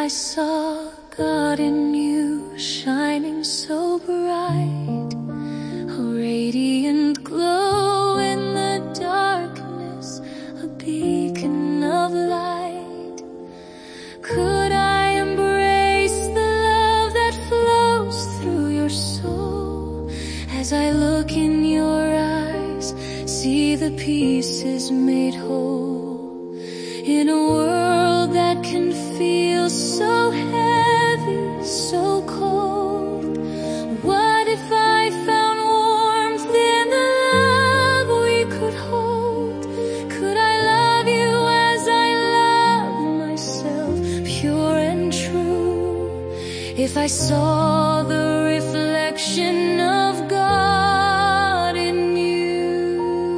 I saw God in you, shining so bright, a radiant glow in the darkness, a beacon of light. Could I embrace the love that flows through your soul? As I look in your eyes, see the pieces made whole. In a world that can feel so heavy, so cold, what if I found warmth in the love we could hold? Could I love you as I love myself, pure and true? If I saw the reflection of God in you,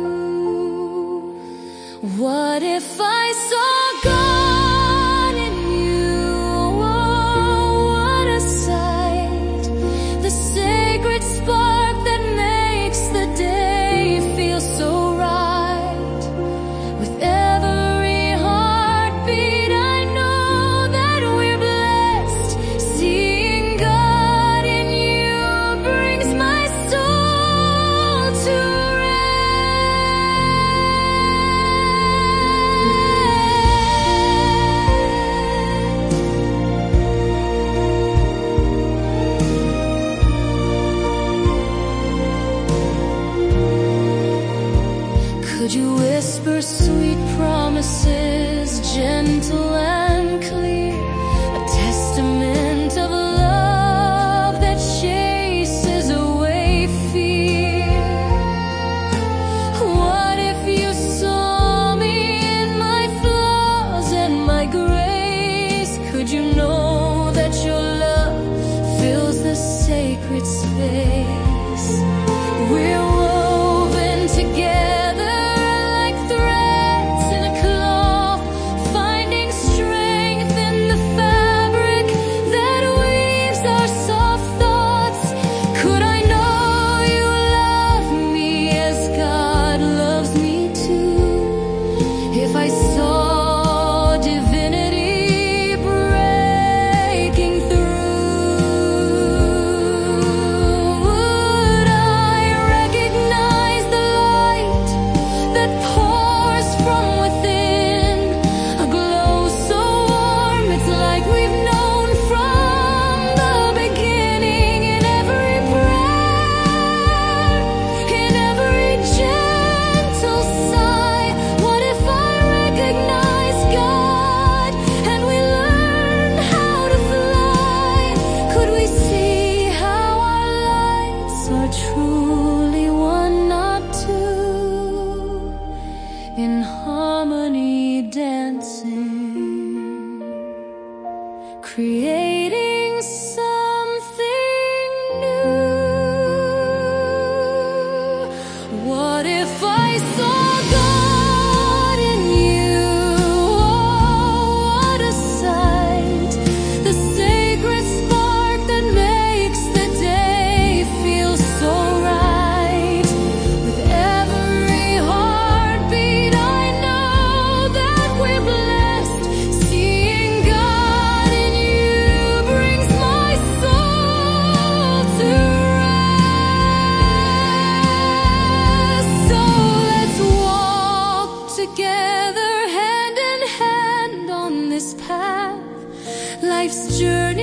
what if I saw God in you? Oh, what a sight, the sacred spark that makes the day feel so right. With every heartbeat I know that we're blessed. Seeing God in you brings my soul to Could you whisper sweet promises, gentle and clear, a testament of love that chases away fear? What if you saw me in my flaws and my grace? Could you know that your love fills the sacred space? We're woven together like threads in a cloth, finding strength in the fabric that weaves our soft thoughts. Could I know you love me as God loves me too? If I saw divinity breaking through, would I recognize the light that pours from within? A glow so warm, it's like we've known from the beginning. In every breath, in every gentle sigh, what if I recognize God and we learn how to fly? Could we see how our lights are truly one, not two, in harmony dancing, creating something new? What if I saw God in you? Oh, what a sight, the sacred spark that makes the day feel so right. With every heartbeat I know that we're blessed. Seeing God in you brings my soul to rest. So let's walk together hand in hand on this path, life's journey